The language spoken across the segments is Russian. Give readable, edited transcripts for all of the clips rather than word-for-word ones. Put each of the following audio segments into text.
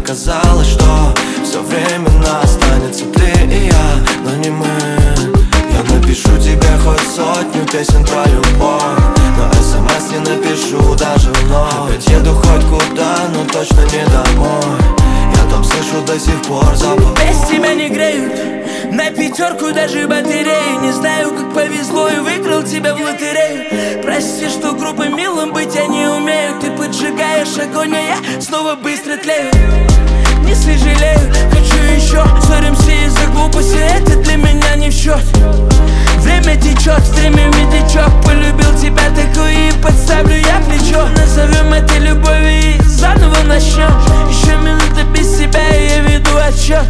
Оказалось, что все временно останется ты и я, но не мы. Я напишу тебе хоть сотню песен про любовь, но смс не напишу даже вновь. Опять еду хоть куда, но точно не домой. Я там слышу до сих пор запах. Без тебя не греют, на пятерку даже батареи. Не знаю, как повезло и выиграл тебя в лотерею. Прости, что группой милым быть я не умею. Ты поджигаешь огонь, а я снова быстро тлею. Не сожалею, хочу еще. Ссоримся из-за глупости, это для меня не в счет. Время течет, время медлячок. Полюбил тебя такой и подставлю я плечо. Назовем это любовью и заново начнем. Еще минута без тебя, и я веду отсчет.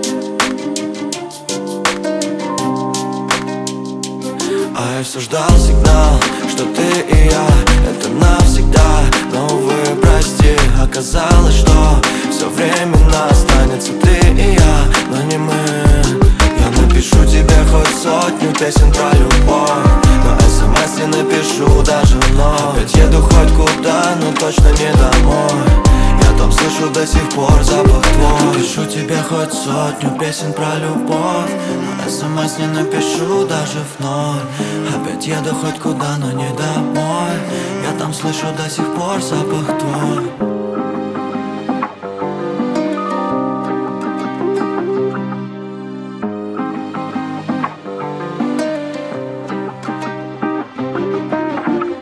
А я все ждал сигнал, что ты и я — это навсегда. Но, увы, прости, оказалось, что все временно останется ты и я, но не мы. Я напишу тебе хоть сотню песен про любовь, но смс не напишу даже вновь. Опять еду хоть куда, но точно не домой. Я там слышу до сих пор запах твой. Напишу тебе хоть сотню песен про любовь, но смс не напишу даже вновь. Опять еду хоть куда, но не домой. Я там слышу до сих пор запах твой.